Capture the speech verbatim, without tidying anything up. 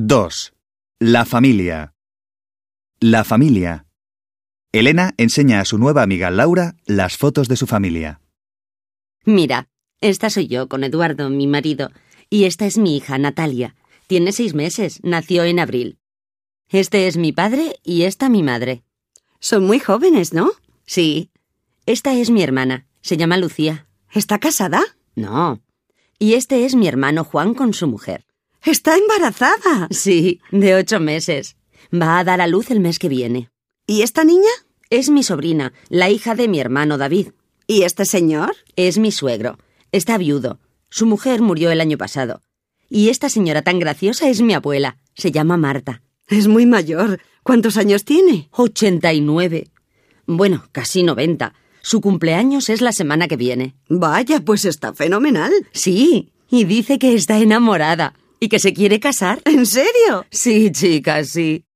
dos. La familia. La familia. Elena enseña a su nueva amiga Laura las fotos de su familia. Mira, esta soy yo con Eduardo, mi marido, y esta es mi hija, Natalia. Tiene seis meses, nació en abril. Este es mi padre y esta mi madre. Son muy jóvenes, ¿no? Sí. Esta es mi hermana, se llama Lucía. ¿Está casada? No. Y este es mi hermano Juan con su mujer. ¿Está embarazada? Sí, de ocho meses. Va a dar a luz el mes que viene. ¿Y esta niña? Es mi sobrina, la hija de mi hermano David. ¿Y este señor? Es mi suegro. Está viudo. Su mujer murió el año pasado. Y esta señora tan graciosa es mi abuela. Se llama Marta. Es muy mayor. ¿Cuántos años tiene? Ochenta y nueve. Bueno, casi noventa. Su cumpleaños es la semana que viene. Vaya, pues está fenomenal. Sí, y dice que está enamorada y que se quiere casar. ¿En serio? Sí, chica, sí.